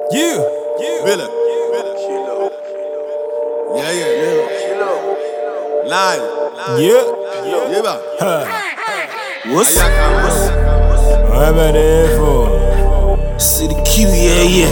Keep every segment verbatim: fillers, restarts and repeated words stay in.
Yeah, yeah. Billa. Yeah, yeah, yeah. Live. Yeah. Yeah, ba. What's Ayaka, what's I'm at it for? City Q, yeah, yeah.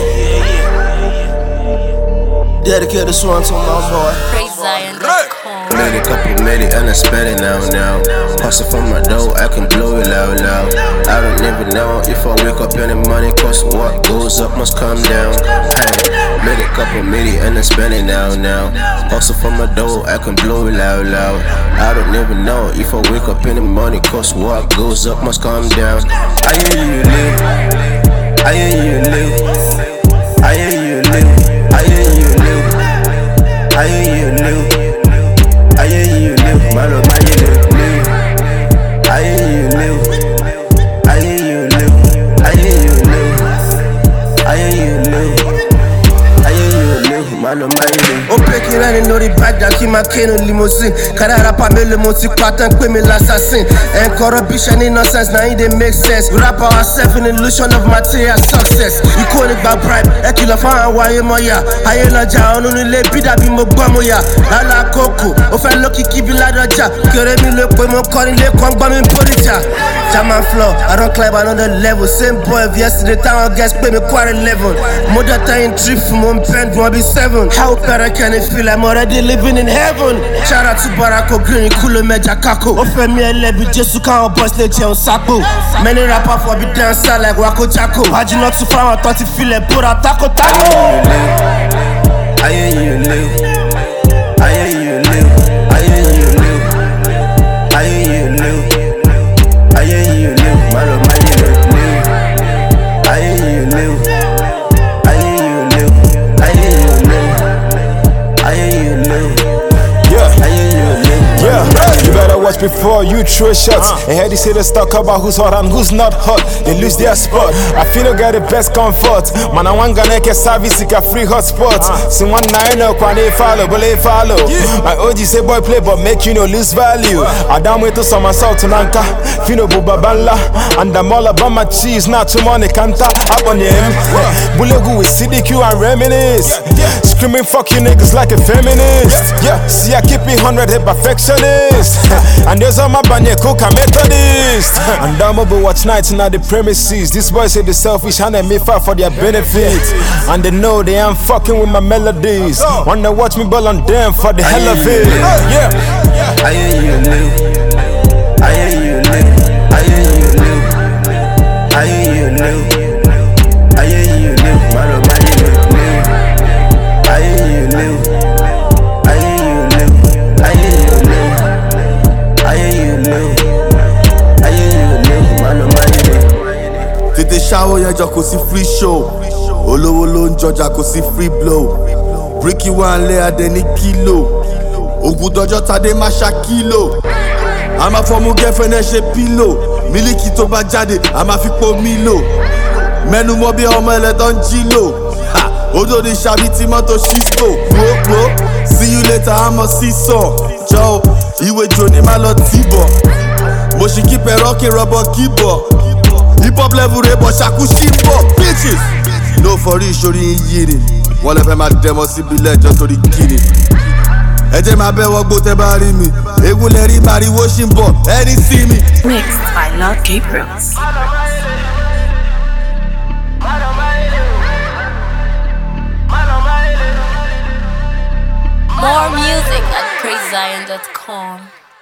Dedicate this one to my boy. Praise Zion dot com. Made a couple, made it, and I spend it now, now. Hustle for my dough, I can blow it loud, loud. I don't never know if I wake up and the money costs. What goes up must come down. Hey, made a couple, made it, and I spend it now, now. Hustle for my dough, I can blow it loud, loud. I don't never know if I wake up and the money costs. What goes up must come down. I hear you live, I hear you live, I hear you live, I hear you live, I hear you live. I hear you live, man, oh, man, you live, live. I hear you live, I hear you live, I hear you live, I hear you live, I hear you live, man, oh, man, you live. Au pékin, là, les nori bagda qui m'a créé une limousine. Carrera pas me le monti patin, que me l'assassin. And corruption in nonsense, now it dey make sense. We rap ourselves in illusion of material success. You call it by bribe, et qu'il a fait un waye moya. Aye la ja, on nous les bida bimo moya. La la coco, on fait le qui qui la raja. Que mi le point mon corps, il est comme bam in polija. Jaman flow, I don't climb another level. Same boy of yesterday, time I guess pay me quarter level. Mother time trip from mon pen, wanna be seven. How better can it feel? I'm already living in heaven. Shout out to Barako Green, cool meja kako. On fait mieux les budgets sous quand on bosse les tiens au sapo. Many rappers for be dancer like Wako Chaco. Imagine not to find out to feel it, put a taco taco. I hear you live, I hear you live, I hear you live, I hear you live, I hear you live, man, oh, man, you live, I hear you live, I hear you live, I hear you live, I hear you live, Yeah, I hear you live, yeah. You better watch before you throw shots. And hear these haters talk about who's hot and who's not hot. They lose their spot. I feel no get the best comfort. Man, I want gonna get service, seek a free hotspot. See one nine up when they follow, but they follow. My O G say boy play, but make you no lose value. I down with to some assault to Nanka. Fino Bubabala. And I'm all about my cheese, not too money canta. Up on him. Bulegu with C D Q and reminisce. Screaming fuck you niggas like a feminist. Yeah, see I keep it hundred hit perfectionist. And there's all my banya coca methodist. And I'm over watch nights and at the premises. These boys say the selfish and they me fight for their benefit. And they know they ain't fucking with my melodies. Wanna watch me ball on them for the hell of it. Yeah. I hear you live, I hear you live, I hear you live, I hear you live, I hear you live, man, oh, man, you live, live. I hear you live, I hear you live, I hear you live, I hear you live, I hear you live, man, oh, man, you live. Tètè ṣáwó yẹn jọ kò sí free show. Olówó ló ń jọjà kò sí free blow. Bricky wà ń lé adé ní kílò. Ògùn dọjọ́ tadé má ṣá kílò. A máa fọmú girlfriend ẹ ṣe pílò. Mílíkì tó bá jáde, a máa fi po mílò. Mẹ́nu mọ́ bí ọmọ ẹlẹ́tọ́ ń jí lò. Odò ní ṣàbí tí mọ́tò ṣíṣkò. Gbogbo see you later, àmọ́ sísọ. Jọ ìwé jò ní má lọ tìbọ̀. Mo ṣì kí pẹ̀rọ kí rọ̀bọ̀ kíbọ̀. Hip hop level rẹ̀ bọ̀ ṣàkú ṣíbọ̀. Bitches no forí ìṣòrí yìí ni. Wọ́n lè fẹ́ máa dẹmọ síbi lẹ́jọ́ torí kíni. Ẹ jẹ́ máa bẹ́ wọ́gbó tẹ́ bá rí mi. Egun lẹ rí màrìwó ṣì ń bọ̀ ẹni sí mi. Mixed by Lord Gabriels. More music at praise zion dot com.